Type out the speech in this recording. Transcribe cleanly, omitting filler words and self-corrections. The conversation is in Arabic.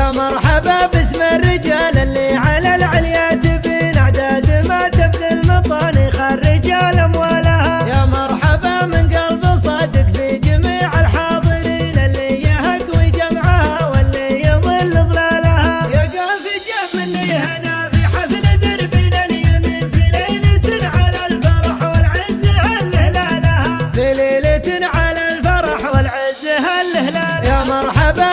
يا مرحبا باسم الرجال اللي على العليات بين اعداد ما تبذل مطانيخ الرجال اموالها. يا مرحبا من قلب صادق في جميع الحاضرين اللي يهقوي جمعها واللي يظل ظلالها. يا قافي جاب مني هنا في حفل دربنا اليمين في ليلة على الفرح والعز هلهلالها. في ليلة على الفرح والعز هلهلالها. يا مرحبا